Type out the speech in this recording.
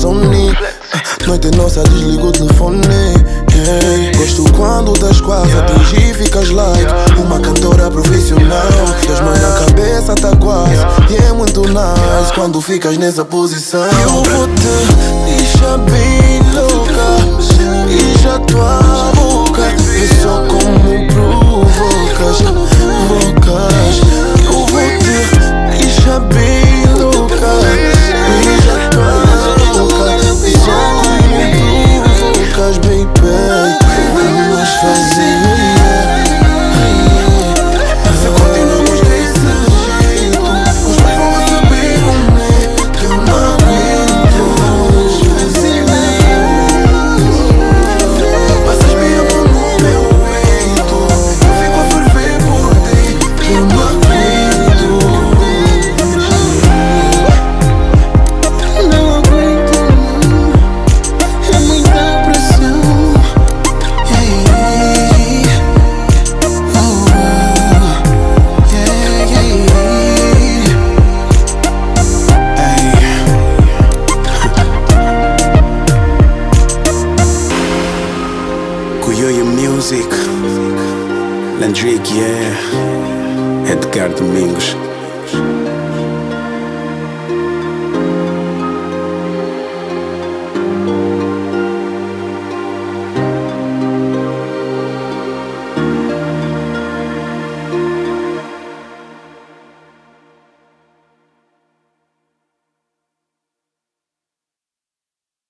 insomni. Noite é nossa, desligo o telefone. Gosto quando das quase atingir e ficas like uma cantora profissional. Das mãos na cabeça tá quase, e é muito nice quando ficas nessa posição. Eu vou te deixar bem louca e já tua boca vê só como provocas. Eu vou te deixar bem louca e já tua boca vê só como provocas, baby. Vamos fazer. Se continuamos desse jeito, os pais vão saber como é que eu não aguento. Passas bem a mão no meu peito, eu fico a ferver por ti, que eu não aguento. Não aguento, é muita pressão. Kuyoya Music, Landrick, yeah, Edgar Domingos.